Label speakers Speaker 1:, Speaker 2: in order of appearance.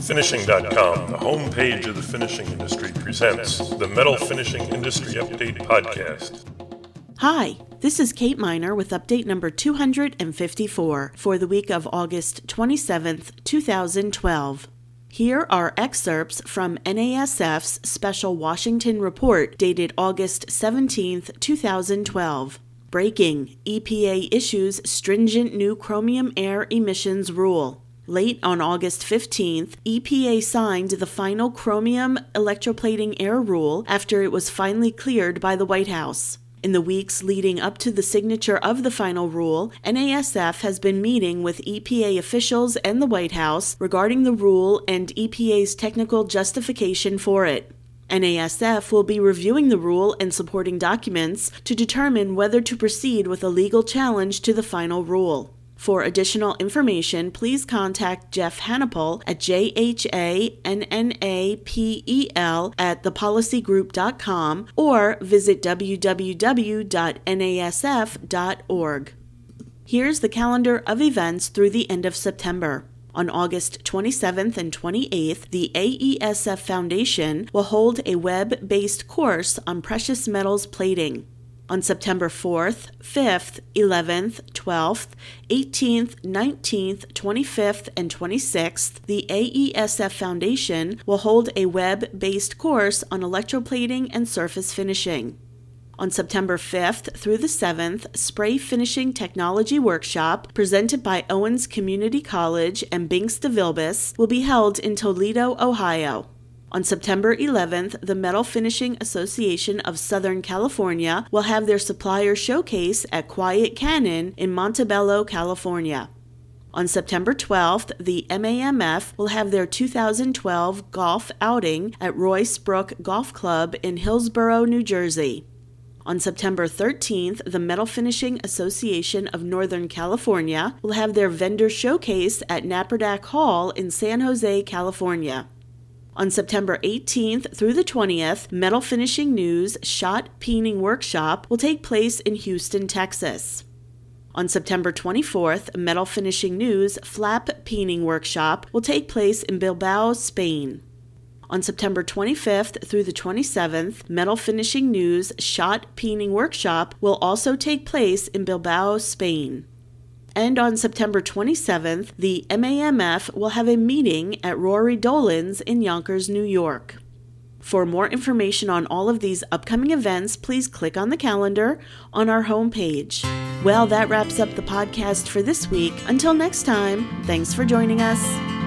Speaker 1: Finishing.com, the homepage of the finishing industry, presents the Metal Finishing Industry Update Podcast.
Speaker 2: Hi, this is Kate Miner with update number 254 for the week of August 27th, 2012. Here are excerpts from NASF's Special Washington Report dated August 17th, 2012. Breaking: EPA issues stringent new chromium air emissions rule. Late on August 15th, EPA signed the final chromium electroplating air rule after it was finally cleared by the White House. In the weeks leading up to the signature of the final rule, NASF has been meeting with EPA officials and the White House regarding the rule and EPA's technical justification for it. NASF will be reviewing the rule and supporting documents to determine whether to proceed with a legal challenge to the final rule. For additional information, please contact Jeff Hannapel at jhannapel@thepolicygroup.com or visit www.nasf.org. Here's the calendar of events through the end of September. On August 27th and 28th, the AESF Foundation will hold a web-based course on precious metals plating. On September 4th, 5th, 11th, 12th, 18th, 19th, 25th, and 26th, the AESF Foundation will hold a web-based course on electroplating and surface finishing. On September 5th through the 7th, Spray Finishing Technology Workshop, presented by Owens Community College and Binks DeVilbiss, will be held in Toledo, Ohio. On September 11th, the Metal Finishing Association of Southern California will have their supplier showcase at Quiet Cannon in Montebello, California. On September 12th, the MAMF will have their 2012 golf outing at Royce Brook Golf Club in Hillsborough, New Jersey. On September 13th, the Metal Finishing Association of Northern California will have their vendor showcase at Napardak Hall in San Jose, California. On September 18th through the 20th, Metal Finishing News Shot Peening Workshop will take place in Houston, Texas. On September 24th, Metal Finishing News Flap Peening Workshop will take place in Bilbao, Spain. On September 25th through the 27th, Metal Finishing News Shot Peening Workshop will also take place in Bilbao, Spain. And on September 27th, the MAMF will have a meeting at Rory Dolan's in Yonkers, New York. For more information on all of these upcoming events, please click on the calendar on our homepage. Well, that wraps up the podcast for this week. Until next time, thanks for joining us.